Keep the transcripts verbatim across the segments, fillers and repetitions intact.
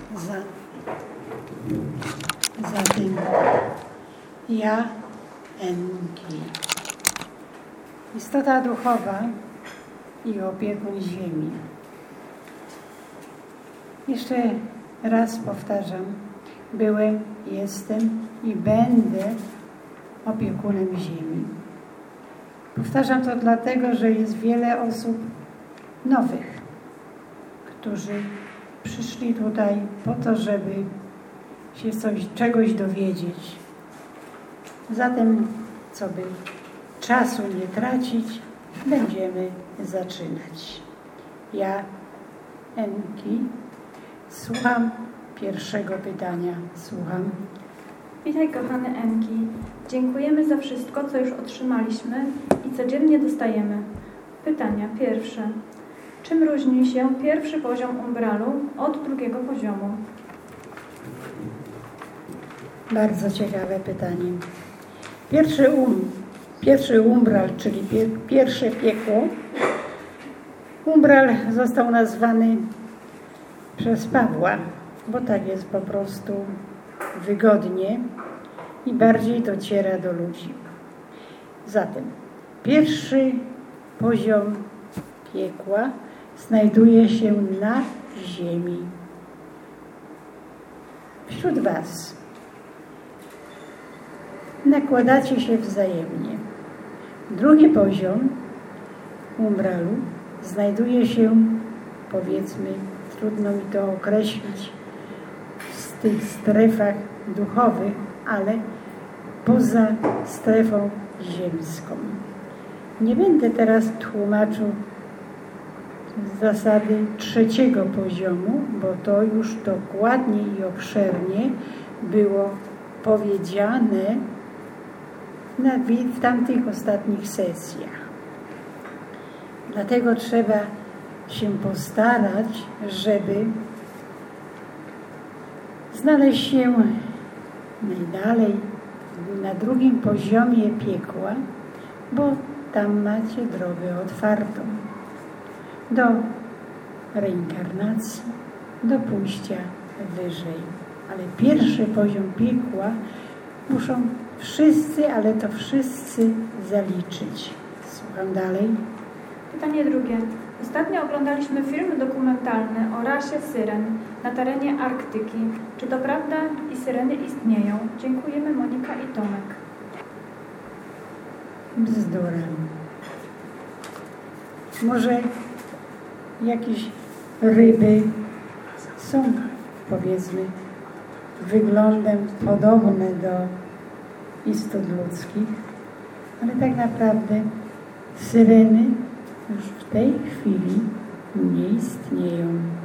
za, za tym ja, Enki. Istota duchowa i opiekun ziemi. Jeszcze raz powtarzam, byłem, jestem i będę opiekunem ziemi. Powtarzam to dlatego, że jest wiele osób nowych, którzy przyszli tutaj po to, żeby się coś, czegoś dowiedzieć. Zatem, co by czasu nie tracić, będziemy zaczynać. Ja, Enki, słucham pierwszego pytania. Słucham. Witaj, kochany Enki. Dziękujemy za wszystko, co już otrzymaliśmy i codziennie dostajemy. Pytania pierwsze. Czym różni się pierwszy poziom umbralu od drugiego poziomu? Bardzo ciekawe pytanie. Pierwszy um, pierwszy umbral, czyli pie, pierwsze piekło. Umbral został nazwany przez Pawła, bo tak jest po prostu wygodnie i bardziej dociera do ludzi. Zatem pierwszy poziom piekła znajduje się na ziemi. Wśród was. Nakładacie się wzajemnie. Drugi poziom umbralu znajduje się, powiedzmy, trudno mi to określić, w tych strefach duchowych, ale poza strefą ziemską. Nie będę teraz tłumaczył zasady trzeciego poziomu, bo to już dokładnie i obszernie było powiedziane na, w tamtych ostatnich sesjach. Dlatego trzeba się postarać, żeby znaleźć się najdalej na drugim poziomie piekła, bo tam macie drogę otwartą do reinkarnacji, do pójścia wyżej. Ale pierwszy poziom piekła muszą wszyscy, ale to wszyscy zaliczyć. Słucham dalej. Pytanie drugie. Ostatnio oglądaliśmy film dokumentalny o rasie syren na terenie Arktyki. Czy to prawda i syreny istnieją? Dziękujemy, Monika i Tomek. Bzdura. Może jakieś ryby są, powiedzmy, wyglądem podobne do istot ludzkich, ale tak naprawdę syreny już w tej chwili nie istnieją.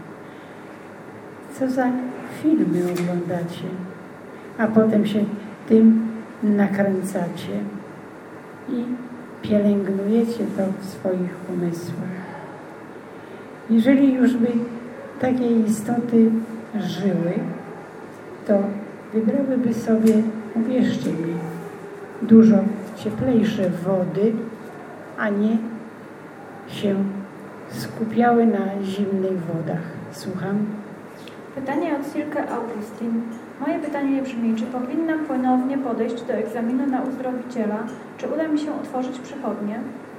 Co za filmy oglądacie, a potem się tym nakręcacie i pielęgnujecie to w swoich umysłach. Jeżeli już by takie istoty żyły, to wybrałyby sobie, uwierzcie mi, dużo cieplejsze wody, a nie się skupiały na zimnych wodach. Słucham. Pytanie od Silke Augustin. Moje pytanie brzmi, czy powinnam ponownie podejść do egzaminu na uzdrowiciela? Czy uda mi się otworzyć przychodnię?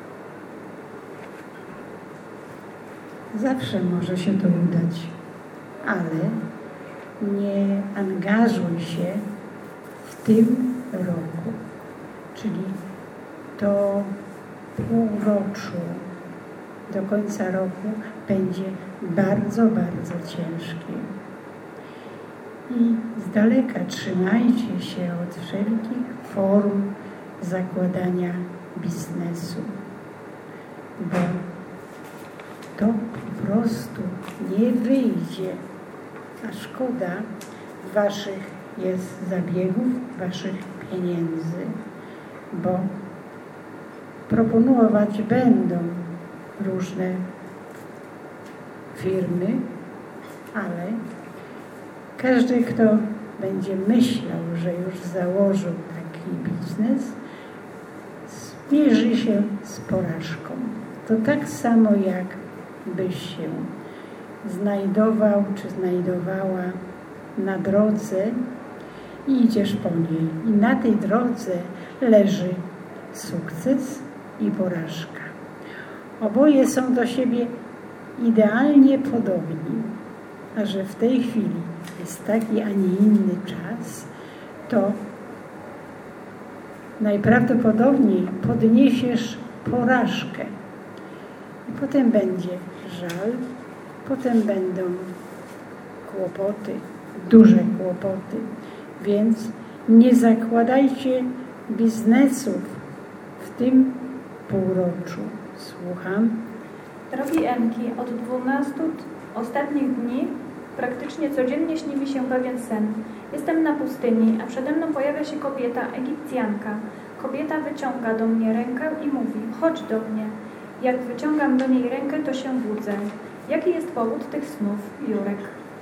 Zawsze może się to udać, ale nie angażuj się w tym roku, czyli to półroczu do końca roku będzie bardzo, bardzo ciężkie. I z daleka trzymajcie się od wszelkich form zakładania biznesu, bo to po prostu nie wyjdzie, a szkoda waszych jest zabiegów, waszych pieniędzy, bo proponować będą różne firmy, ale każdy, kto będzie myślał, że już założył taki biznes, zmierzy się z porażką. To tak samo jak byś się znajdował czy znajdowała na drodze i idziesz po niej. I na tej drodze leży sukces i porażka. Oboje są do siebie idealnie podobni, a że w tej chwili jest taki, a nie inny czas, to najprawdopodobniej podniesiesz porażkę. I potem będzie żal, potem będą kłopoty, duże kłopoty. Więc nie zakładajcie biznesów w tym półroczu. Słucham. Drogi Enki, od dwunastu ostatnich dni praktycznie codziennie śni mi się pewien sen. Jestem na pustyni, a przede mną pojawia się kobieta, Egipcjanka. Kobieta wyciąga do mnie rękę i mówi: chodź do mnie. Jak wyciągam do niej rękę, to się budzę. Jaki jest powód tych snów, Jurek?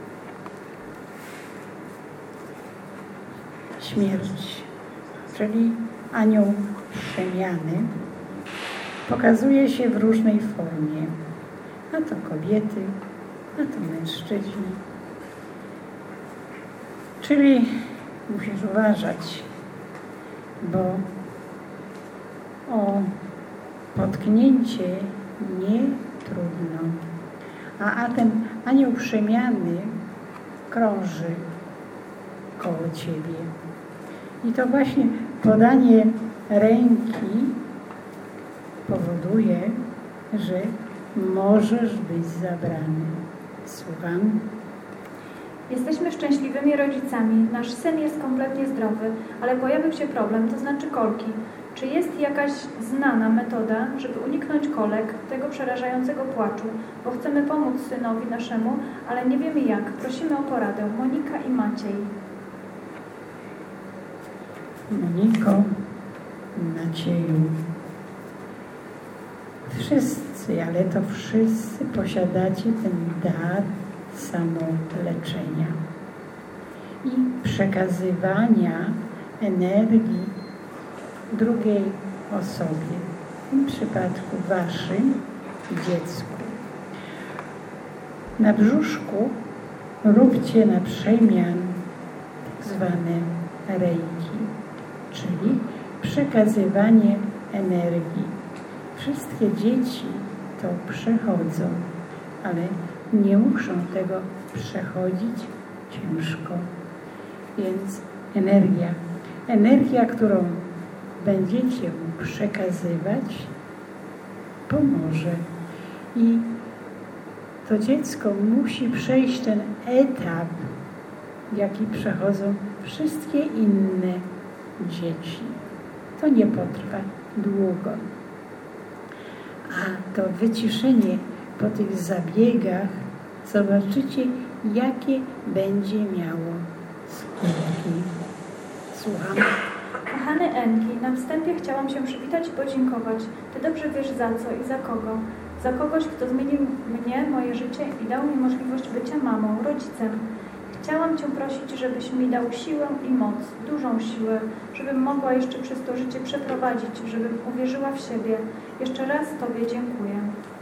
Śmierć, czyli anioł przemiany, pokazuje się w różnej formie. A to kobiety, a to mężczyźni. Czyli musisz uważać, bo o potknięcie nie trudno. A, a ten anioł przemiany krąży koło ciebie. I to właśnie podanie ręki powoduje, że możesz być zabrany. Słucham. Jesteśmy szczęśliwymi rodzicami. Nasz syn jest kompletnie zdrowy, ale pojawił się problem, to znaczy kolki. Czy jest jakaś znana metoda, żeby uniknąć kolek, tego przerażającego płaczu? Bo chcemy pomóc synowi naszemu, ale nie wiemy jak. Prosimy o poradę. Monika i Maciej. Moniko, Macieju, wszyscy, ale to wszyscy posiadacie ten dar samoleczenia i przekazywania energii drugiej osobie, w tym przypadku waszym dziecku. Na brzuszku róbcie na przemian tak zwane reiki, czyli przekazywanie energii. Wszystkie dzieci to przechodzą, ale nie muszą tego przechodzić ciężko. Więc energia, energia, którą będziecie mu przekazywać, pomoże. I to dziecko musi przejść ten etap, jaki przechodzą wszystkie inne dzieci. To nie potrwa długo. A to wyciszenie po tych zabiegach, zobaczycie, jakie będzie miało skutki. Słucham. Kochany Enki, na wstępie chciałam się przywitać i podziękować. Ty dobrze wiesz za co i za kogo. Za kogoś, kto zmienił mnie, moje życie i dał mi możliwość bycia mamą, rodzicem. Chciałam Cię prosić, żebyś mi dał siłę i moc, dużą siłę, żebym mogła jeszcze przez to życie przeprowadzić, żebym uwierzyła w siebie. Jeszcze raz Tobie dziękuję.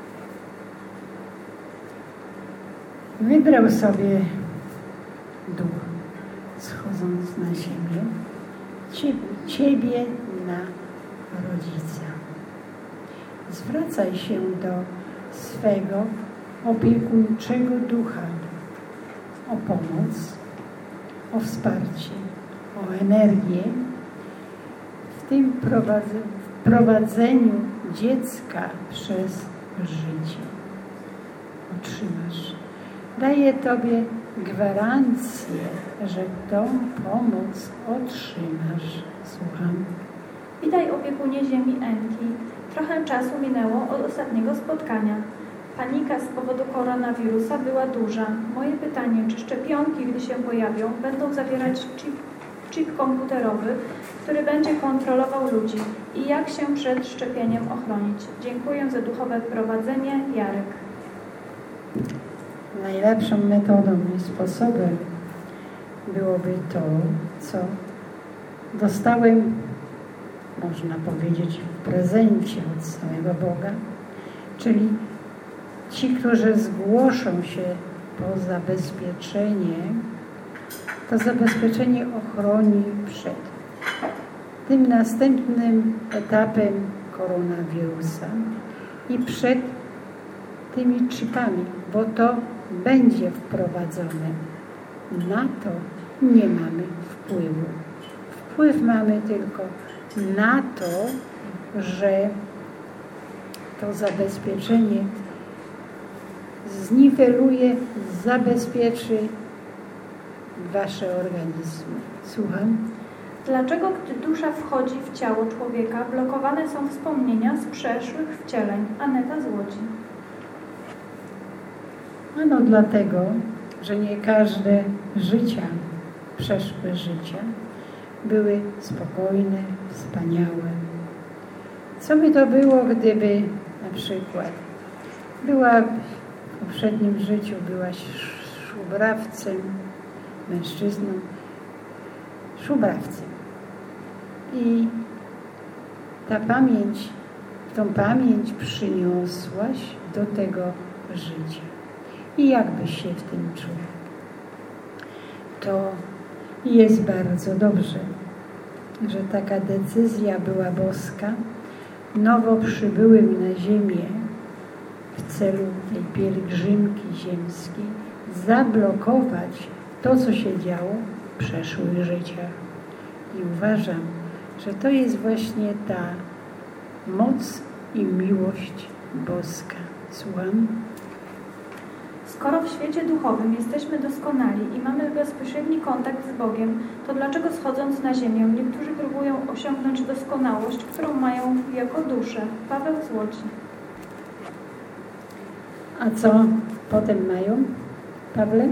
Wybrał sobie duch, schodząc na ziemię, ciebie, ciebie na rodzica. Zwracaj się do swego opiekuńczego ducha o pomoc, o wsparcie, o energię w tym prowadzeniu dziecka przez życie. Otrzymasz. Daję Tobie gwarancję, że tą pomoc otrzymasz. Słucham. Witaj, opiekunie ziemi Enki. Trochę czasu minęło od ostatniego spotkania. Panika z powodu koronawirusa była duża. Moje pytanie, czy szczepionki, gdy się pojawią, będą zawierać chip, chip komputerowy, który będzie kontrolował ludzi i jak się przed szczepieniem ochronić? Dziękuję za duchowe prowadzenie. Jarek. Najlepszą metodą i sposobem byłoby to, co dostałem, można powiedzieć, w prezencie od samego Boga, czyli ci, którzy zgłoszą się po zabezpieczenie, to zabezpieczenie ochroni przed tym następnym etapem koronawirusa i przed tymi chipami, bo to będzie wprowadzone. Na to nie mamy wpływu. Wpływ mamy tylko na to, że to zabezpieczenie zniweluje, zabezpieczy wasze organizmy. Słucham? Dlaczego, gdy dusza wchodzi w ciało człowieka, blokowane są wspomnienia z przeszłych wcieleń? Aneta z Łodzi. Ano dlatego, że nie każde życia, przeszłe życia były spokojne, wspaniałe. Co by to było, gdyby na przykład była w poprzednim życiu byłaś szubrawcem, mężczyzną, szubrawcem. I ta pamięć, tą pamięć przyniosłaś do tego życia. I jak byś się w tym czuł? To jest bardzo dobrze, że taka decyzja była boska, nowo przybyłym na ziemię w celu tej pielgrzymki ziemskiej zablokować to, co się działo w przeszłych życiach. I uważam, że to jest właśnie ta moc i miłość boska. Słucham? Skoro w świecie duchowym jesteśmy doskonali i mamy bezpośredni kontakt z Bogiem, to dlaczego schodząc na ziemię niektórzy próbują osiągnąć doskonałość, którą mają jako duszę? Paweł z Łodzi. A co potem mają, Pawle?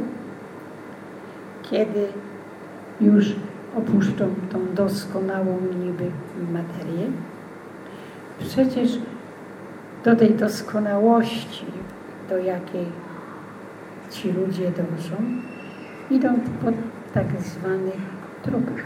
Kiedy już opuszczą tą doskonałą niby materię? Przecież do tej doskonałości, do jakiej ci ludzie dążą, idą po tak zwanych trupach.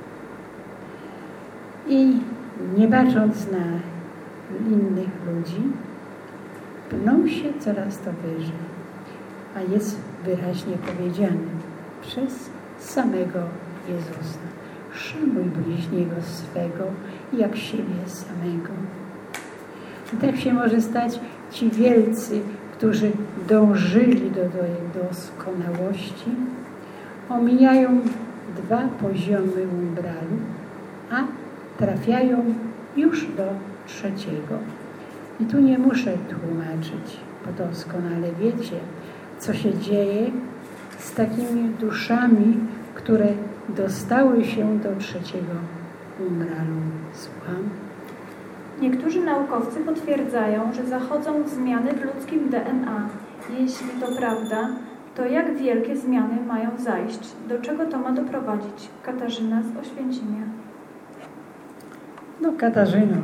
I nie bacząc na innych ludzi, pną się coraz to wyżej. A jest wyraźnie powiedziane przez samego Jezusa: szanuj bliźniego swego jak siebie samego. I tak się może stać ci wielcy, którzy dążyli do tej doskonałości, omijają dwa poziomy umbralu, a trafiają już do trzeciego. I tu nie muszę tłumaczyć, bo doskonale wiecie, co się dzieje z takimi duszami, które dostały się do trzeciego umbralu. Słucham? Niektórzy naukowcy potwierdzają, że zachodzą zmiany w ludzkim D N A. Jeśli to prawda, to jak wielkie zmiany mają zajść? Do czego to ma doprowadzić? Katarzyna z Oświęcimia. No Katarzyno,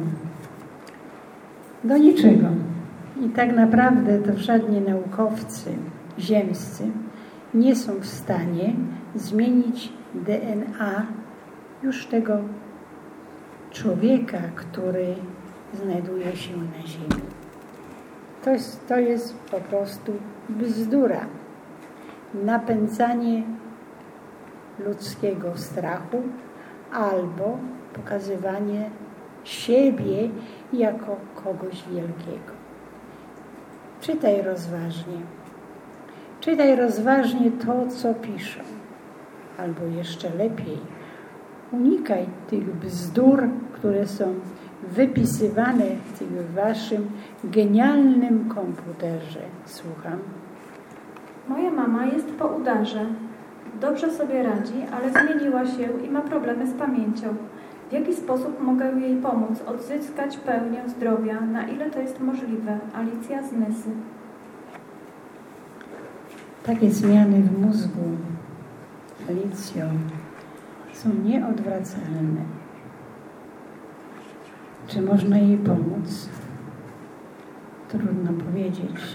do niczego. I tak naprawdę to żadni naukowcy ziemscy nie są w stanie zmienić D N A już tego człowieka, który znajduje się na ziemi. To jest, to jest po prostu bzdura. Napędzanie ludzkiego strachu albo pokazywanie siebie jako kogoś wielkiego. Czytaj rozważnie. Czytaj rozważnie to, co piszą. Albo jeszcze lepiej, unikaj tych bzdur, które są wypisywane w tym waszym genialnym komputerze. Słucham. Moja mama jest po udarze. Dobrze sobie radzi, ale zmieniła się i ma problemy z pamięcią. W jaki sposób mogę jej pomóc odzyskać pełnię zdrowia? Na ile to jest możliwe? Alicja z Nysy. Takie zmiany w mózgu, Alicjo, są nieodwracalne. Czy można jej pomóc? Trudno powiedzieć,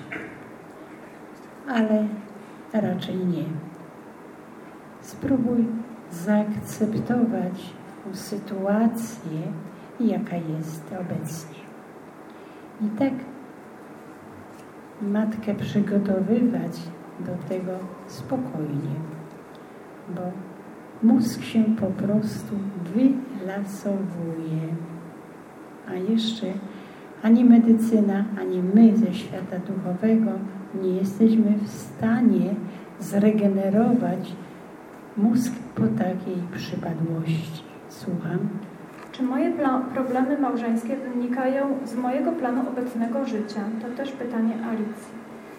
ale raczej nie. Spróbuj zaakceptować tę sytuację, jaka jest obecnie. I tak matkę przygotowywać do tego spokojnie, bo mózg się po prostu wylasowuje. A jeszcze ani medycyna, ani my ze świata duchowego nie jesteśmy w stanie zregenerować mózg po takiej przypadłości. Słucham. Czy moje problemy małżeńskie wynikają z mojego planu obecnego życia? To też pytanie Alicji.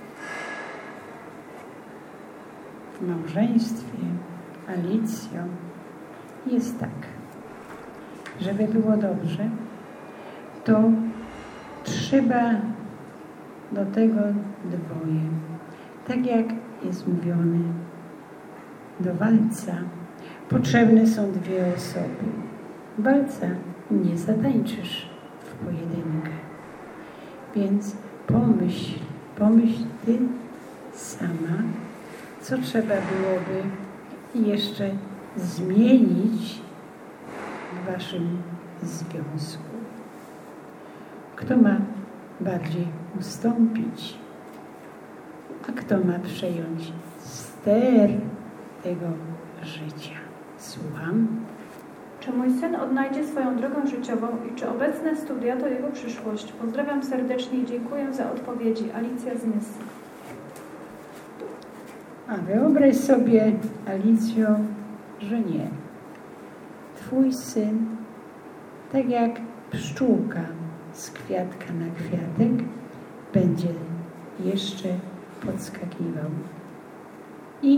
W małżeństwie, Alicjo, jest tak, żeby było dobrze, to trzeba do tego dwoje. Tak jak jest mówione, do walca potrzebne są dwie osoby. Walca nie zatańczysz w pojedynkę. Więc pomyśl, pomyśl ty sama, co trzeba byłoby jeszcze zmienić w waszym związku. Kto ma bardziej ustąpić, a kto ma przejąć ster tego życia. Słucham. Czy mój syn odnajdzie swoją drogę życiową i czy obecne studia to jego przyszłość? Pozdrawiam serdecznie i dziękuję za odpowiedzi. Alicja z Nysy. A wyobraź sobie, Alicjo, że nie. Twój syn, tak jak pszczółka z kwiatka na kwiatek, będzie jeszcze podskakiwał. I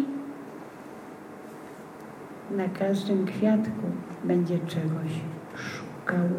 na każdym kwiatku będzie czegoś szukał.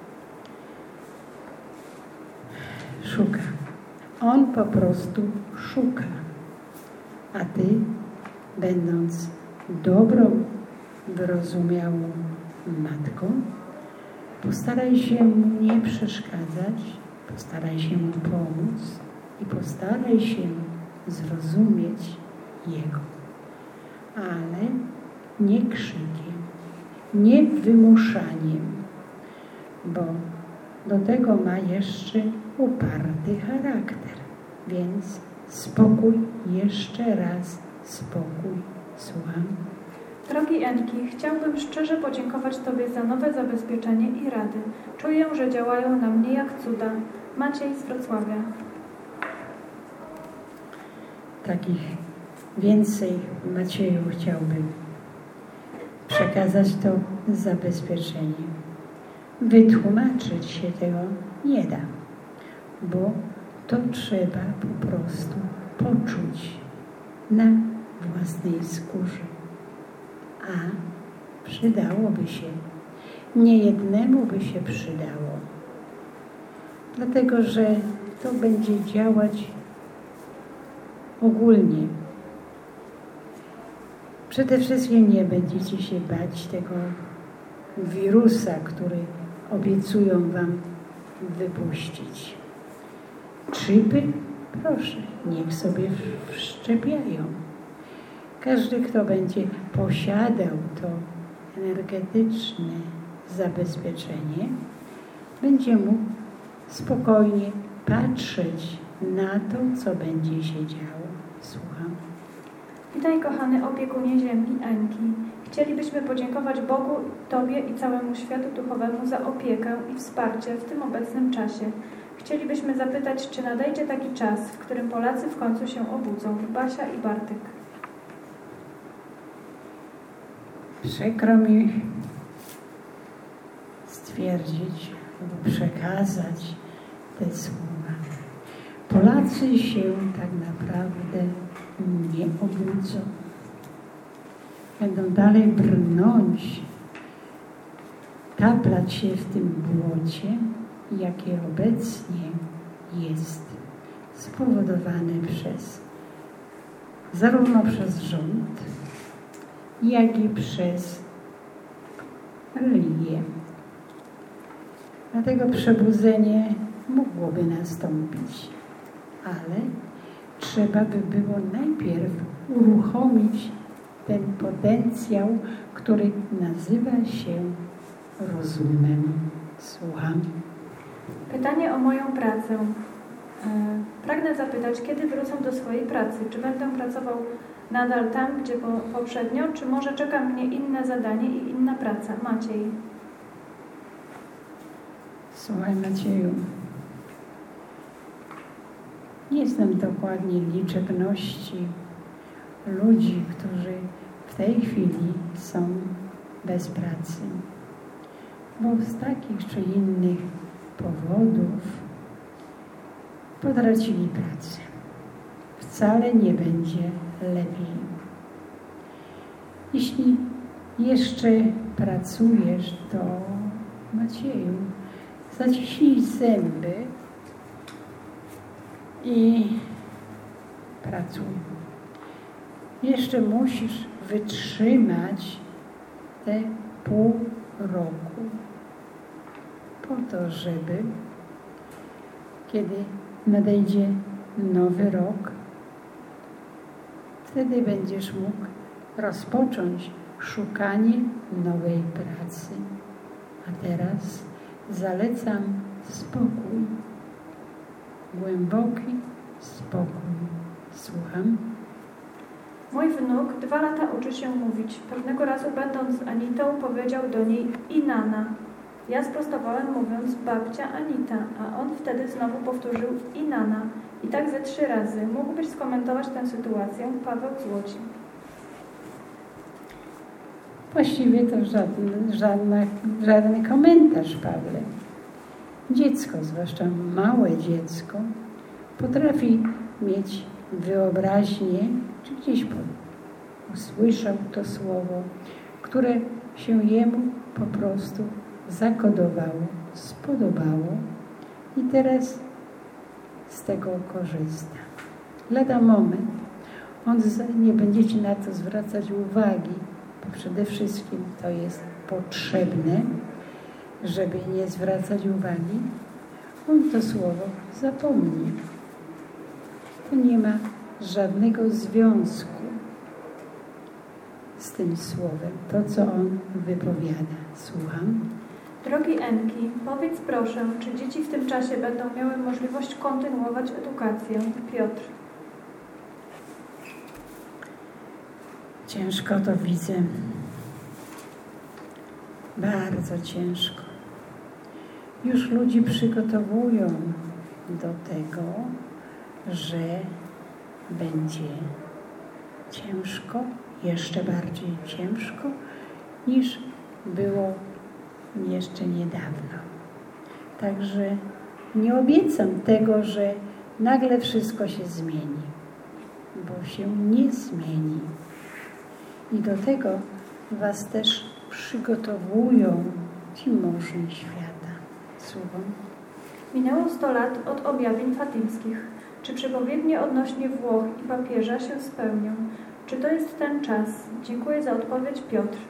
Szuka. On po prostu szuka. A ty, będąc dobrą, wyrozumiałą matką, postaraj się mu nie przeszkadzać, postaraj się mu pomóc i postaraj się zrozumieć jego. Ale nie krzykiem, nie wymuszaniem, bo do tego ma jeszcze uparty charakter. Więc spokój, jeszcze raz spokój. Słucham. Drogi Enki, chciałbym szczerze podziękować Tobie za nowe zabezpieczenie i rady. Czuję, że działają na mnie jak cuda. Maciej z Wrocławia. Takich więcej, Macieju, chciałbym przekazać to zabezpieczenie. Wytłumaczyć się tego nie da, bo to trzeba po prostu poczuć na własnej skórze. A przydałoby się, niejednemu by się przydało, dlatego że to będzie działać ogólnie. Przede wszystkim nie będziecie się bać tego wirusa, który obiecują wam wypuścić. Chipy? Proszę, niech sobie wszczepiają. Każdy, kto będzie posiadał to energetyczne zabezpieczenie, będzie mógł spokojnie patrzeć na to, co będzie się działo. Słucham. Witaj, kochany opiekunie Ziemi, Enki. Chcielibyśmy podziękować Bogu, Tobie i całemu światu duchowemu za opiekę i wsparcie w tym obecnym czasie. Chcielibyśmy zapytać, czy nadejdzie taki czas, w którym Polacy w końcu się obudzą. Basia i Bartek. Przykro mi stwierdzić lub przekazać te słowa. Polacy się tak naprawdę nie obudzą. Będą dalej brnąć, taplać się w tym błocie, jakie obecnie jest spowodowane przez zarówno przez rząd, jak i przez religię. Dlatego przebudzenie mogłoby nastąpić, ale trzeba by było najpierw uruchomić ten potencjał, który nazywa się rozumem. Słucham. Pytanie o moją pracę. Pragnę zapytać, kiedy wrócę do swojej pracy. Czy będę pracował nadal tam, gdzie poprzednio, czy może czeka mnie inne zadanie i inna praca? Maciej. Słuchaj, Macieju, nie znam dokładnie liczebności ludzi, którzy w tej chwili są bez pracy, bo z takich czy innych powodów potracili pracę. Wcale nie będzie lepiej. Jeśli jeszcze pracujesz, to Macieju, zaciśnij zęby i pracuj. Jeszcze musisz wytrzymać te pół roku po to, żeby kiedy nadejdzie nowy rok, wtedy będziesz mógł rozpocząć szukanie nowej pracy. A teraz zalecam spokój, głęboki spokój. Słucham. Mój wnuk dwa lata uczy się mówić. Pewnego razu, będąc z Anitą, powiedział do niej Inana. Ja sprostowałem, mówiąc babcia Anita, a on wtedy znowu powtórzył Inana. I tak ze trzy razy. Mógłbyś skomentować tę sytuację? Paweł z Łodzi. Właściwie to żadny, żadna, żaden komentarz, Pawle. Dziecko, zwłaszcza małe dziecko, potrafi mieć wyobraźnię, czy gdzieś usłyszał to słowo, które się jemu po prostu zakodowało, spodobało i teraz z tego korzysta. Lada moment, on nie będziecie na to zwracać uwagi, bo przede wszystkim to jest potrzebne, żeby nie zwracać uwagi, on to słowo zapomni. To nie ma żadnego związku z tym słowem, to co on wypowiada. Słucham. Drogi Enki, powiedz proszę, czy dzieci w tym czasie będą miały możliwość kontynuować edukację? Piotr. Ciężko to widzę. Bardzo ciężko. Już ludzi przygotowują do tego, że będzie ciężko, jeszcze bardziej ciężko, niż było jeszcze niedawno. Także nie obiecam tego, że nagle wszystko się zmieni, bo się nie zmieni. I do tego was też przygotowują ci możni świata. Słucham. Minęło sto lat od objawień fatymskich. Czy przepowiednie odnośnie Włoch i papieża się spełnią? Czy to jest ten czas? Dziękuję za odpowiedź, Piotr.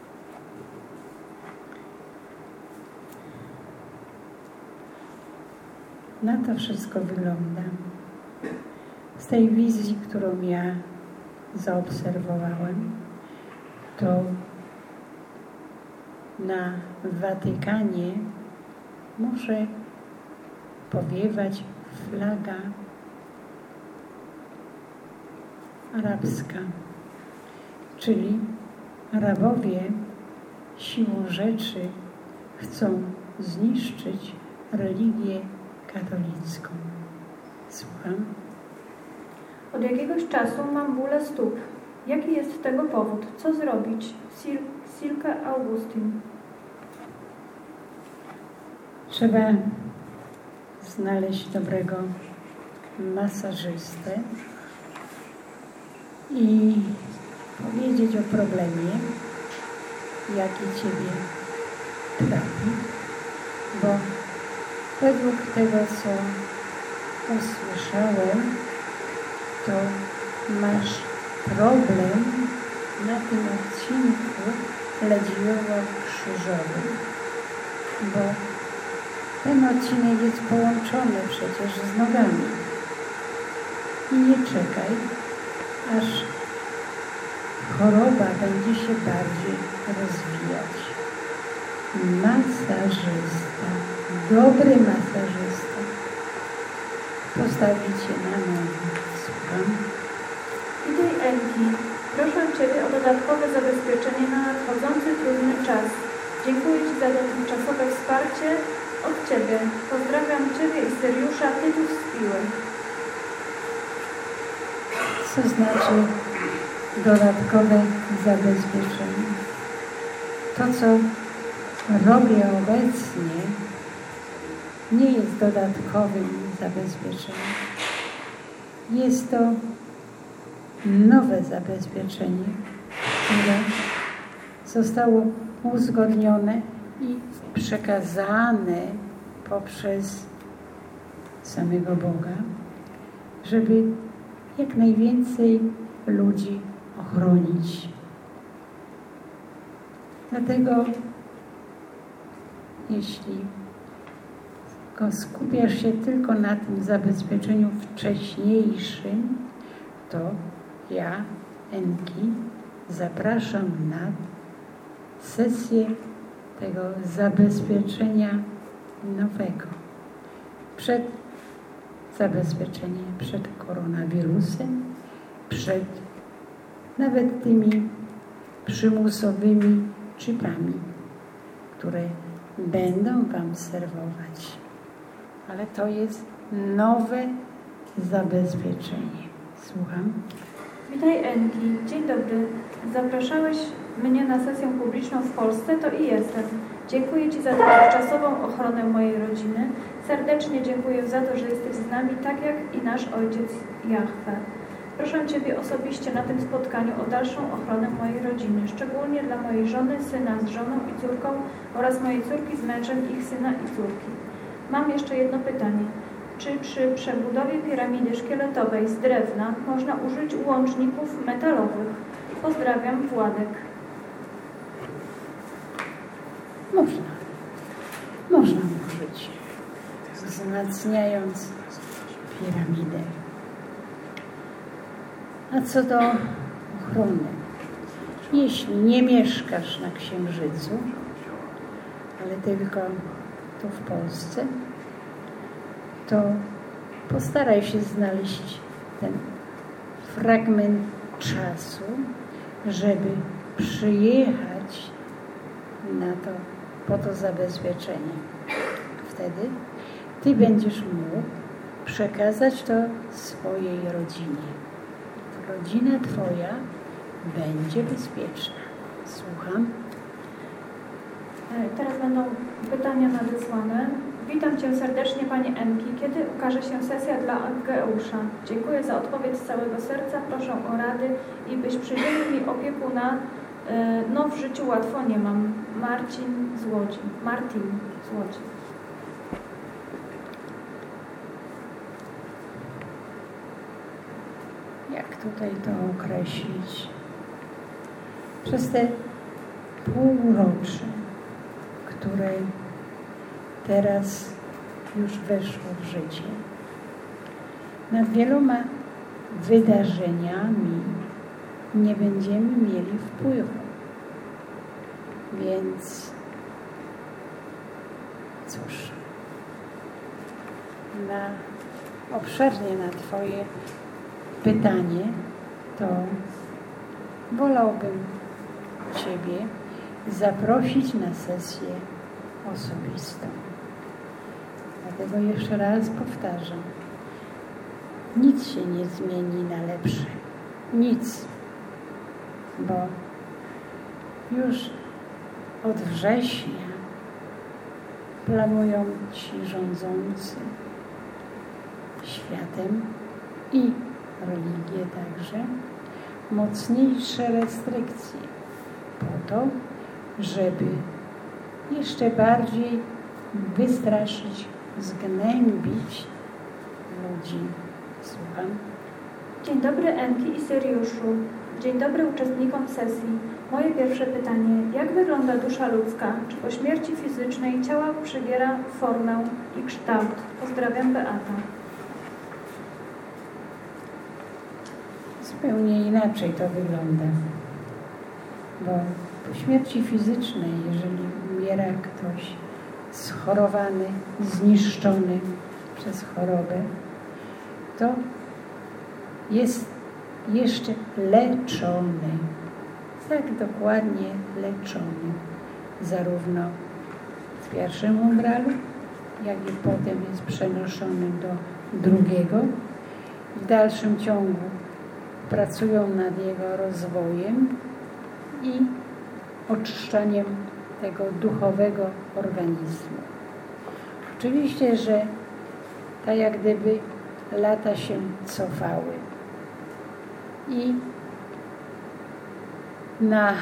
Na to wszystko wygląda. Z tej wizji, którą ja zaobserwowałem, to na Watykanie może powiewać flaga arabska, czyli Arabowie siłą rzeczy chcą zniszczyć religię katolicką. Słucham. Od jakiegoś czasu mam bóle stóp. Jaki jest tego powód? Co zrobić? Sil Silke Augustin. Trzeba znaleźć dobrego masażystę i powiedzieć o problemie, jaki ciebie trapi, bo według tego, co usłyszałem, to masz problem na tym odcinku ledziowo-krzyżowym, bo ten odcinek jest połączony przecież z nogami. I nie czekaj, aż choroba będzie się bardziej rozwijać. Masażysta, dobry masażysta, postawić je na nogi. Słucham. Witaj Enki, proszę Ciebie o dodatkowe zabezpieczenie na nadchodzący trudny czas. Dziękuję Ci za dotychczasowe wsparcie od Ciebie. Pozdrawiam Ciebie i Syriusza, Tytus z Piły. Co znaczy dodatkowe zabezpieczenie? To, co robię obecnie, nie jest dodatkowym zabezpieczeniem. Jest to nowe zabezpieczenie, które zostało uzgodnione i przekazane poprzez samego Boga, żeby jak najwięcej ludzi ochronić. Dlatego, jeśli skupiasz się tylko na tym zabezpieczeniu wcześniejszym, to ja, Enki, zapraszam na sesję tego zabezpieczenia nowego. Przed zabezpieczeniem, przed koronawirusem, przed nawet tymi przymusowymi chipami, które będą Wam serwować. Ale to jest nowe zabezpieczenie. Słucham. Witaj Enki, dzień dobry. Zapraszałeś mnie na sesję publiczną w Polsce, to i jestem. Dziękuję Ci za dotychczasową ochronę mojej rodziny. Serdecznie dziękuję za to, że jesteś z nami, tak jak i nasz ojciec Jahwe. Proszę Ciebie osobiście na tym spotkaniu o dalszą ochronę mojej rodziny, szczególnie dla mojej żony, syna z żoną i córką oraz mojej córki z mężem, ich syna i córki. Mam jeszcze jedno pytanie. Czy przy przebudowie piramidy szkieletowej z drewna można użyć łączników metalowych? Pozdrawiam, Władek. Można. Można użyć, wzmacniając piramidę. A co do ochrony, jeśli nie mieszkasz na Księżycu, ale tylko tu w Polsce, to postaraj się znaleźć ten fragment czasu, żeby przyjechać na to, po to zabezpieczenie. Wtedy Ty będziesz mógł przekazać to swojej rodzinie. Rodzina Twoja będzie bezpieczna. Słucham. Teraz będą pytania nadesłane. Witam Cię serdecznie, Panie Enki. Kiedy ukaże się sesja dla Ageusza? Dziękuję za odpowiedź z całego serca. Proszę o rady i byś przydzielił mi opiekuna. No w życiu łatwo nie mam. Marcin z Łodzi. Martin z Łodzi. Jak tutaj to określić? Przez te półrocze, które teraz już weszło w życie, nad wieloma wydarzeniami nie będziemy mieli wpływu. Więc cóż, na obszernie na Twoje pytanie, to wolałbym Ciebie zaprosić na sesję osobistą. Dlatego jeszcze raz powtarzam, nic się nie zmieni na lepsze. Nic. Bo już od września planują ci rządzący światem i religię także mocniejsze restrykcje po to, żeby jeszcze bardziej wystraszyć, zgnębić ludzi. Słucham. Dzień dobry Enki i Syriuszu. Dzień dobry uczestnikom sesji. Moje pierwsze pytanie. Jak wygląda dusza ludzka? Czy po śmierci fizycznej ciała przybiera formę i kształt? Pozdrawiam, Beata. Zupełnie inaczej to wygląda. Bo po śmierci fizycznej, jeżeli umiera ktoś schorowany, zniszczony przez chorobę, to jest jeszcze leczony. Tak dokładnie leczony. Zarówno w pierwszym umbralu, jak i potem jest przenoszony do drugiego. W dalszym ciągu pracują nad jego rozwojem i oczyszczaniem tego duchowego organizmu. Oczywiście, że tak jak gdyby lata się cofały i na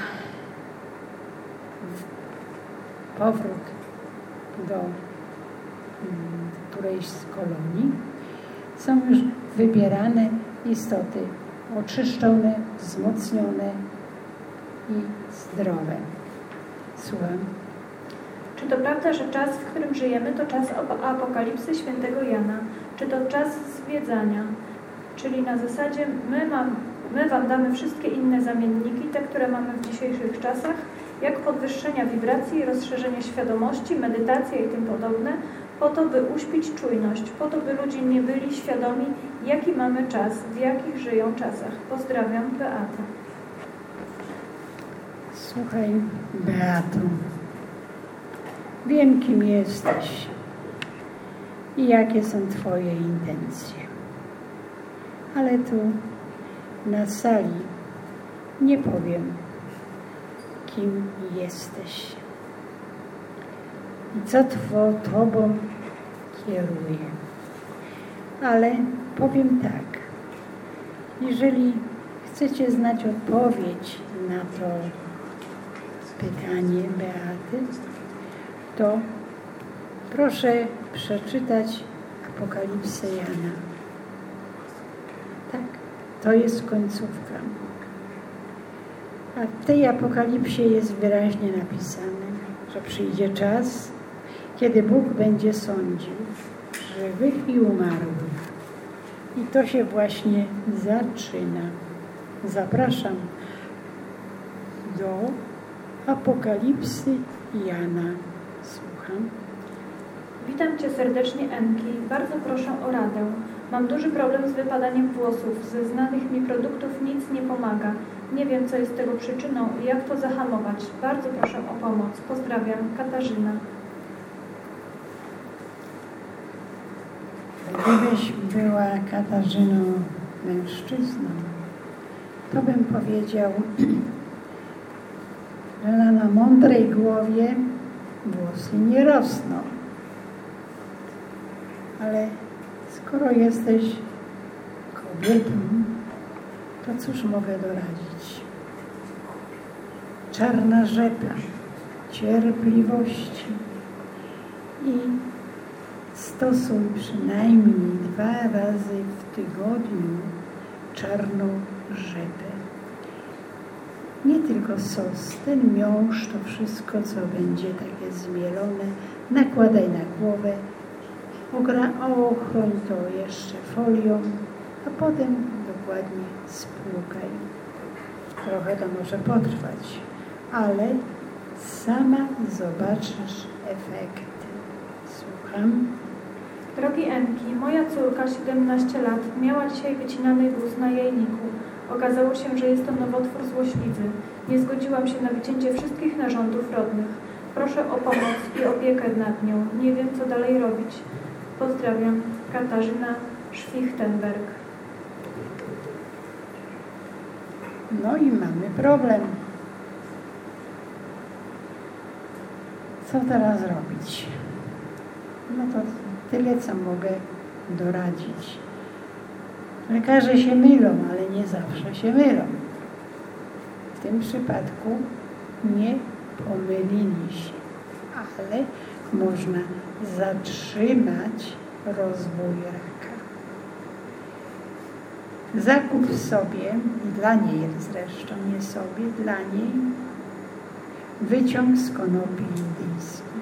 powrót do którejś z kolonii są już wybierane istoty oczyszczone, wzmocnione i zdrowe. Słucham. Czy to prawda, że czas, w którym żyjemy, to czas apokalipsy świętego Jana? Czy to czas zwiedzania? Czyli na zasadzie my, mam, my wam damy wszystkie inne zamienniki, te, które mamy w dzisiejszych czasach, jak podwyższenia wibracji, rozszerzenie świadomości, medytacja i tym podobne, po to, by uśpić czujność, po to, by ludzie nie byli świadomi, jaki mamy czas, w jakich żyją czasach. Pozdrawiam, Beata. Słuchaj, Beato, wiem, kim jesteś i jakie są Twoje intencje. Ale tu na sali nie powiem, kim jesteś i co two, Tobą kieruje. Ale powiem tak, jeżeli chcecie znać odpowiedź na to pytanie Beaty, to proszę przeczytać Apokalipsę Jana. Tak, to jest końcówka. A w tej Apokalipsie jest wyraźnie napisane, że przyjdzie czas, kiedy Bóg będzie sądził żywych i umarłych. I to się właśnie zaczyna. Zapraszam do Apokalipsy Jana. Słucham. Witam Cię serdecznie, Enki. Bardzo proszę o radę. Mam duży problem z wypadaniem włosów. Ze znanych mi produktów nic nie pomaga. Nie wiem, co jest tego przyczyną i jak to zahamować. Bardzo proszę o pomoc. Pozdrawiam, Katarzyna. Gdybyś była, Katarzyną, mężczyzną, to bym powiedział, że na mądrej głowie włosy nie rosną. Ale skoro jesteś kobietą, to cóż mogę doradzić? Czarna rzepa cierpliwości i stosuj przynajmniej dwa razy w tygodniu czarną rzepę. Nie tylko sos, ten miąższ, to wszystko, co będzie takie zmielone, nakładaj na głowę, ochroń to jeszcze folią, a potem dokładnie spłukaj. Trochę to może potrwać, ale sama zobaczysz efekty. Słucham. Drogi Enki, moja córka, siedemnaście lat, miała dzisiaj wycinany guz na jajniku. Okazało się, że jest to nowotwór złośliwy. Nie zgodziłam się na wycięcie wszystkich narządów rodnych. Proszę o pomoc i opiekę nad nią. Nie wiem, co dalej robić. Pozdrawiam, Katarzyna Schwichtenberg. No i mamy problem. Co teraz robić? No to tyle, co mogę doradzić. Lekarze się mylą, ale nie zawsze się mylą. W tym przypadku nie pomylili się, ale można zatrzymać rozwój raka. Zakup sobie, i dla niej zresztą, nie sobie, dla niej, wyciąg z konopi indyjskiej.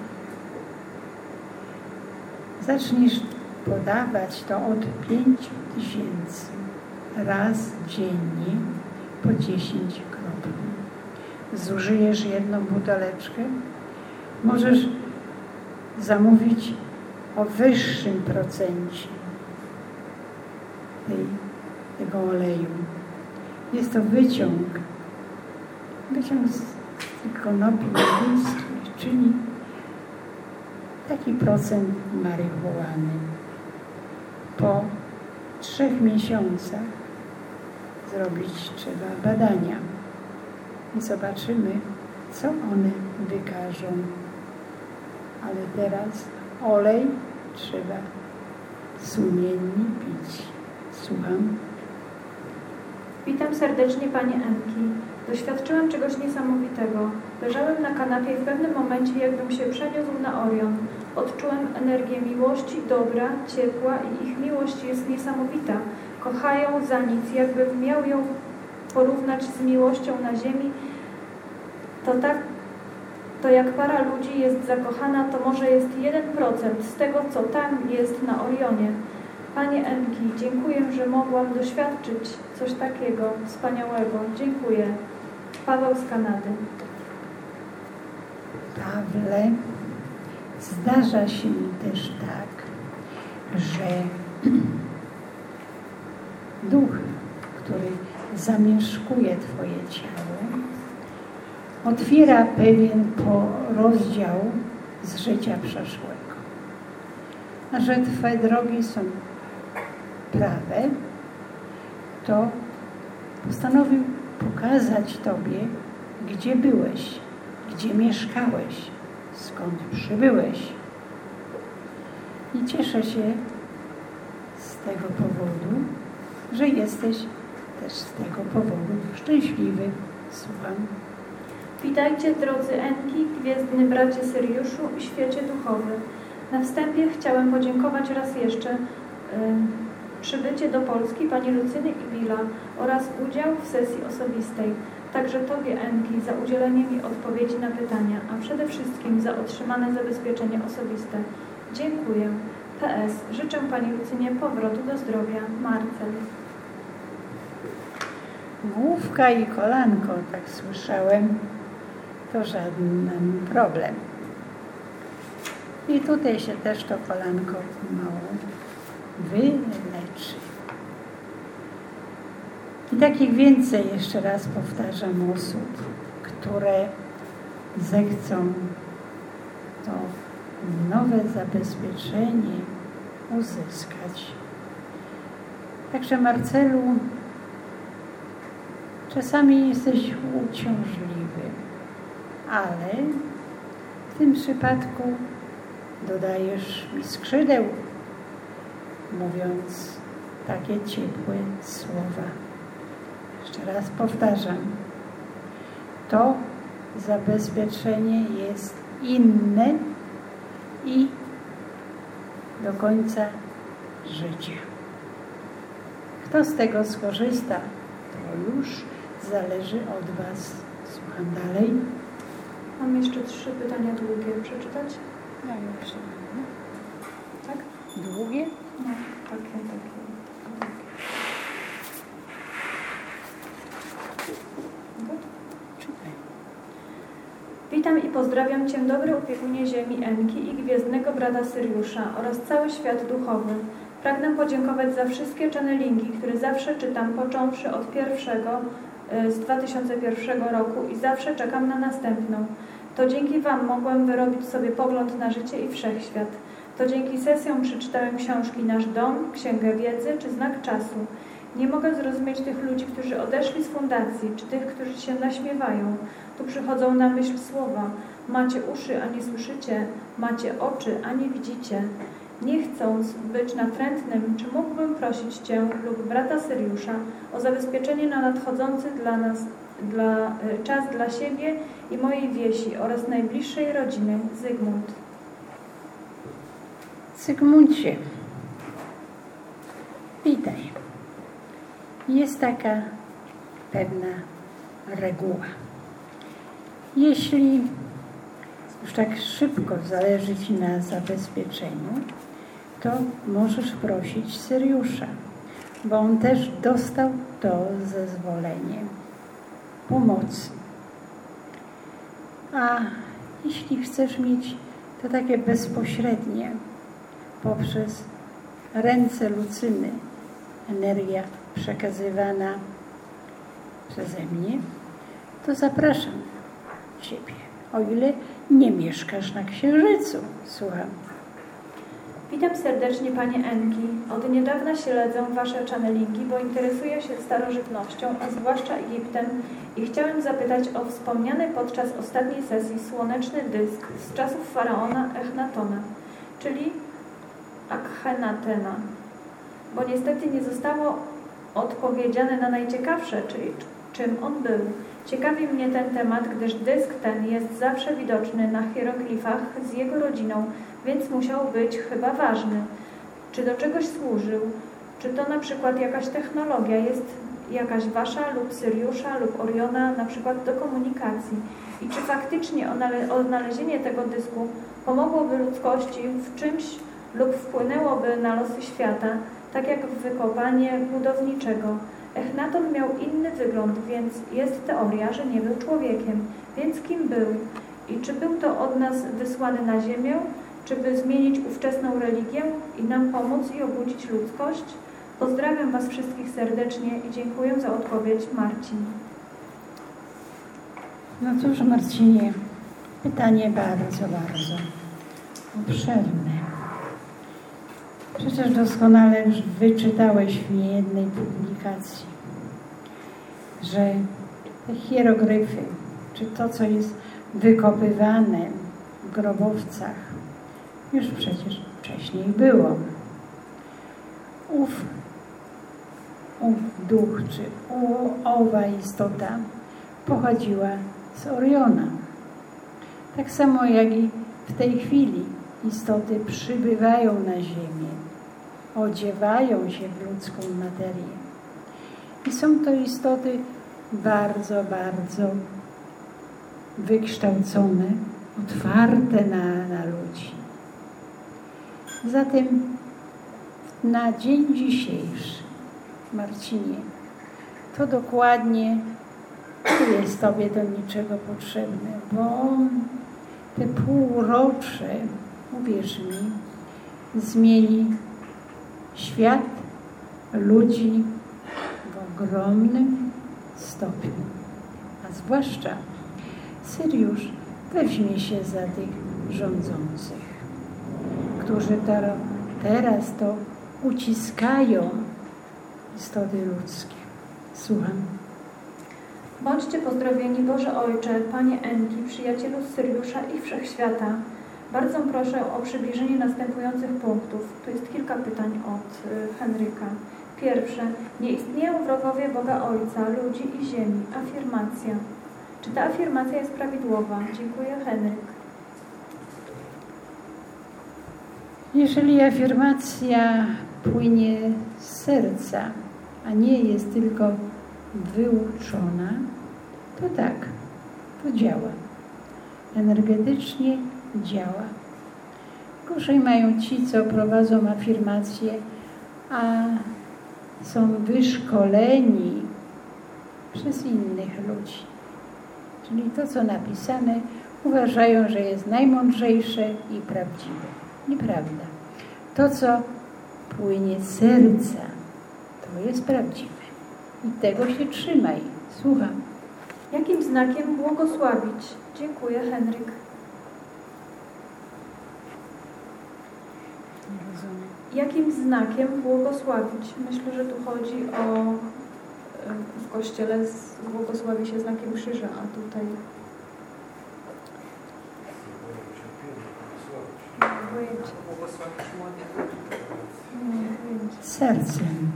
Zaczniesz podawać to od pięciu tysięcy raz dziennie po dziesięć kropli. Zużyjesz jedną buteleczkę, możesz zamówić o wyższym procencie. tej, tego oleju. Jest to wyciąg, wyciąg z konopi miejskich, czyli taki procent marihuany. Po trzech miesiącach zrobić trzeba badania i zobaczymy, co one wykażą. Ale teraz olej trzeba sumiennie pić. Słucham. Witam serdecznie Pani Enki. Doświadczyłem czegoś niesamowitego. Leżałem na kanapie i w pewnym momencie, jakbym się przeniósł na Orion. Odczułem energię miłości, dobra, ciepła i ich miłość jest niesamowita. Kochają za nic, jakbym miał ją porównać z miłością na ziemi. To tak, to jak para ludzi jest zakochana, to może jest jeden procent z tego, co tam jest na Orionie. Panie Enki, dziękuję, że mogłam doświadczyć coś takiego wspaniałego. Dziękuję. Paweł z Kanady. Pawle, zdarza się mi też tak, że duch, który zamieszkuje Twoje ciało, otwiera pewien rozdział z życia przeszłego. A że Twoje drogi są prawe, to postanowił pokazać Tobie, gdzie byłeś, gdzie mieszkałeś, skąd przybyłeś. I cieszę się z tego powodu, że jesteś też z tego powodu szczęśliwy. Słucham. Witajcie, drodzy Enki, gwiezdny bracie Syriuszu i świecie duchowy. Na wstępie chciałem podziękować raz jeszcze y, przybycie do Polski Pani Lucyny i Billa oraz udział w sesji osobistej. Także Tobie, Enki, za udzielenie mi odpowiedzi na pytania, a przede wszystkim za otrzymane zabezpieczenie osobiste. Dziękuję. P S. Życzę Pani Lucynie powrotu do zdrowia. Marcel. Główka i kolanko, tak słyszałem, to żaden problem. I tutaj się też to kolanko mało wyleczy. I takich więcej, jeszcze raz powtarzam, osób, które zechcą to nowe zabezpieczenie uzyskać. Także Marcelu, czasami jesteś uciążliwy, ale w tym przypadku dodajesz mi skrzydeł, mówiąc takie ciepłe słowa. Jeszcze raz powtarzam, to zabezpieczenie jest inne i do końca życia. Kto z tego skorzysta, to już zależy od Was. Słucham dalej. Mam jeszcze trzy pytania długie. Przeczytać? Ja jeszcze mam. Tak? Długie? No, takie, takie. Czytaj. Witam i pozdrawiam Cię, dobry opiekunie Ziemi Enki i gwiezdnego brata Syriusza oraz cały świat duchowy. Pragnę podziękować za wszystkie channelingi, które zawsze czytam, począwszy od pierwszego z dwa tysiące pierwszego roku i zawsze czekam na następną. To dzięki Wam mogłem wyrobić sobie pogląd na życie i wszechświat. To dzięki sesjom przeczytałem książki Nasz Dom, Księgę Wiedzy czy Znak Czasu. Nie mogę zrozumieć tych ludzi, którzy odeszli z fundacji, czy tych, którzy się naśmiewają. Tu przychodzą na myśl słowa: macie uszy, a nie słyszycie, macie oczy, a nie widzicie. Nie chcąc być natrętnym, czy mógłbym prosić Cię lub brata Syriusza o zabezpieczenie na nadchodzący dla nas dla, y, czas dla siebie i mojej wiesi oraz najbliższej rodziny. Zygmunt. Zygmuncie, witaj. Jest taka pewna reguła. Jeśli już tak szybko zależy Ci na zabezpieczeniu, to możesz prosić Syriusza, bo on też dostał to zezwolenie pomocy. A jeśli chcesz mieć to takie bezpośrednie, poprzez ręce Lucyny energia przekazywana przeze mnie, to zapraszam Ciebie, o ile nie mieszkasz na Księżycu. Słucham. Witam serdecznie Panie Enki. Od niedawna śledzę Wasze channelingi, bo interesuję się starożytnością, a zwłaszcza Egiptem i chciałem zapytać o wspomniany podczas ostatniej sesji słoneczny dysk z czasów faraona Echnatona, czyli Akhenatena, bo niestety nie zostało odpowiedziane na najciekawsze, czyli czym on był. Ciekawi mnie ten temat, gdyż dysk ten jest zawsze widoczny na hieroglifach z jego rodziną, więc musiał być chyba ważny. Czy do czegoś służył? Czy to na przykład jakaś technologia jest jakaś wasza lub Syriusza lub Oriona na przykład do komunikacji? I czy faktycznie odnalezienie tego dysku pomogłoby ludzkości w czymś lub wpłynęłoby na losy świata, tak jak wykopanie budowniczego? Echnaton miał inny wygląd, więc jest teoria, że nie był człowiekiem. Więc kim był? I czy był to od nas wysłany na ziemię, czy by zmienić ówczesną religię i nam pomóc i obudzić ludzkość? Pozdrawiam Was wszystkich serdecznie i dziękuję za odpowiedź. Marcin. No cóż, Marcinie, pytanie bardzo, bardzo obszerne. Przecież doskonale już wyczytałeś w niejednej publikacji, że te hierogryfy, czy to, co jest wykopywane w grobowcach, już przecież wcześniej było. Ów, ów duch, czy owa istota pochodziła z Oriona. Tak samo jak i w tej chwili istoty przybywają na ziemię, odziewają się w ludzką materię. I są to istoty bardzo, bardzo wykształcone, otwarte na, na ludzi. Zatem na dzień dzisiejszy, Marcinie, to dokładnie nie jest Tobie do niczego potrzebne, bo te półrocze, uwierz mi, zmieni świat, ludzi w ogromnym stopniu. A zwłaszcza Syriusz weźmie się za tych rządzących, którzy teraz to uciskają istoty ludzkie. Słucham. Bądźcie pozdrowieni, Boże Ojcze, Panie Enki, przyjacielu Syriusza i Wszechświata. Bardzo proszę o przybliżenie następujących punktów. Tu jest kilka pytań od y, Henryka. Pierwsze. Nie istnieją wrogowie Boga Ojca, ludzi i ziemi. Afirmacja. Czy ta afirmacja jest prawidłowa? Dziękuję, Henryk. Jeżeli afirmacja płynie z serca, a nie jest tylko wyuczona, to tak, to działa. Energetycznie działa. Gorzej mają ci, co prowadzą afirmacje, a są wyszkoleni przez innych ludzi. Czyli to, co napisane, uważają, że jest najmądrzejsze i prawdziwe. Nieprawda. To, co płynie z serca, to jest prawdziwe. I tego się trzymaj. Słucham. Jakim znakiem błogosławić? Dziękuję, Henryk. Nie rozumiem. Jakim znakiem błogosławić? Myślę, że tu chodzi o... W kościele błogosławi się znakiem krzyża, a tutaj... Sercem.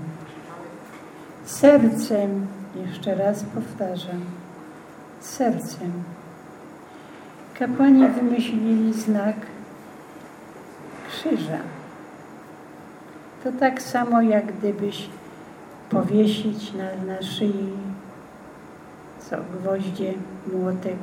Sercem, jeszcze raz powtarzam, sercem. Kapłani wymyślili znak krzyża. To tak samo, jak gdybyś powiesić na, na szyi co gwoździe, młotek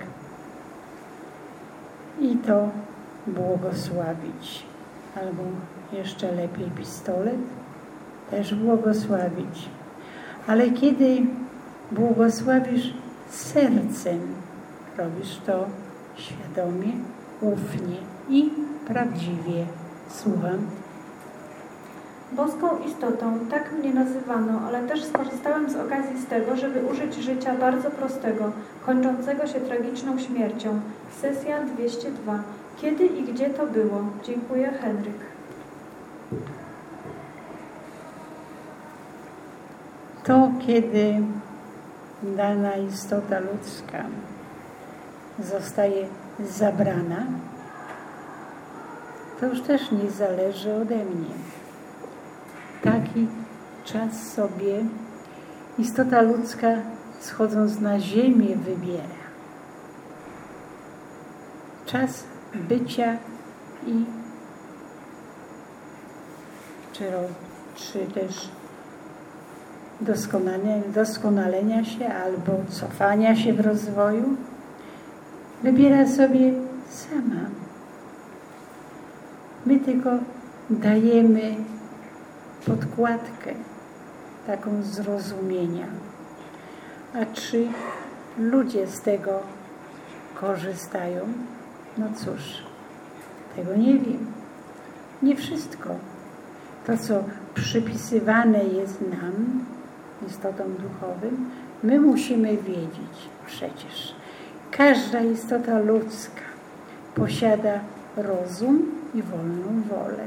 i to błogosławić. Albo jeszcze lepiej pistolet, też błogosławić. Ale kiedy błogosławisz sercem, robisz to świadomie, ufnie i prawdziwie. Słucham. Boską istotą, tak mnie nazywano, ale też skorzystałem z okazji z tego, żeby użyć życia bardzo prostego, kończącego się tragiczną śmiercią. Sesja dwieście dwa. Kiedy i gdzie to było? Dziękuję, Henryk. To, kiedy dana istota ludzka zostaje zabrana, to już też nie zależy ode mnie. Taki czas sobie istota ludzka, schodząc na ziemię, wybiera. Czas bycia i czy, czy też doskonalenia, doskonalenia się albo cofania się w rozwoju wybiera sobie sama. My tylko dajemy podkładkę taką zrozumienia. A czy ludzie z tego korzystają? No cóż, tego nie wiem. Nie wszystko. To, co przypisywane jest nam, istotom duchowym, my musimy wiedzieć przecież. Każda istota ludzka posiada rozum i wolną wolę.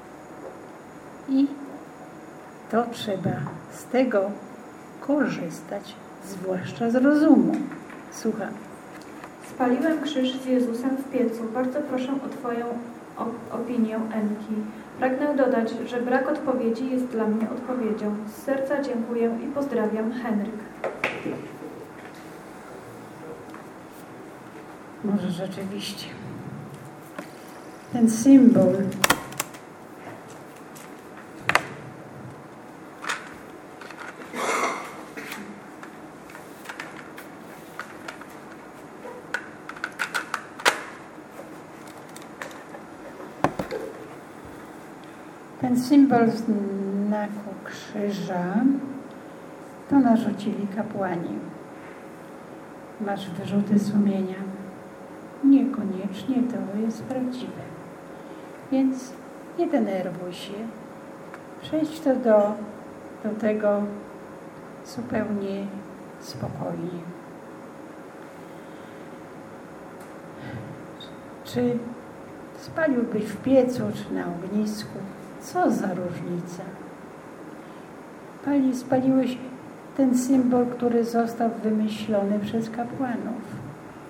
I to trzeba z tego korzystać, zwłaszcza z rozumu. Słucham. Spaliłem krzyż z Jezusem w piecu. Bardzo proszę o Twoją opinię, Enki. Pragnę dodać, że brak odpowiedzi jest dla mnie odpowiedzią. Z serca dziękuję i pozdrawiam, Henryk. Może rzeczywiście ten symbol ten symbol znaku krzyża to narzucili kapłani. Masz wyrzuty sumienia. Niekoniecznie to jest prawdziwe. Więc nie denerwuj się. Przejdź to do, do tego zupełnie spokojnie. Czy spaliłbyś w piecu, czy na ognisku? Co za różnica? Pali, spaliłeś ten symbol, który został wymyślony przez kapłanów.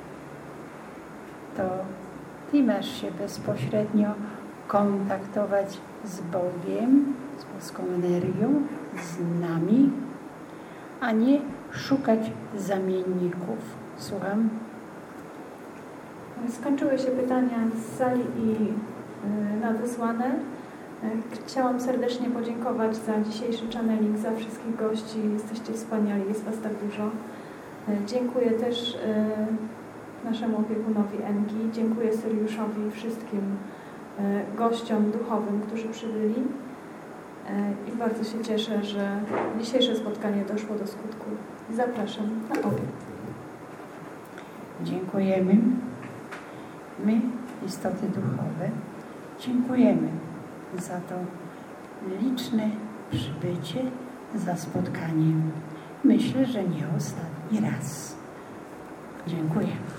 To ty masz się bezpośrednio kontaktować z Bogiem, z boską energią, z nami, a nie szukać zamienników. Słucham? Skończyły się pytania z sali i y, nadesłane. Chciałam serdecznie podziękować za dzisiejszy channeling, za wszystkich gości. Jesteście wspaniali, jest Was tak dużo. Dziękuję też naszemu opiekunowi Enki. Dziękuję Syriuszowi i wszystkim gościom duchowym, którzy przybyli. I bardzo się cieszę, że dzisiejsze spotkanie doszło do skutku. Zapraszam na obiad. Dziękujemy. My, istoty duchowe, dziękujemy za to liczne przybycie, za spotkanie. Myślę, że nie ostatni raz. Dziękuję.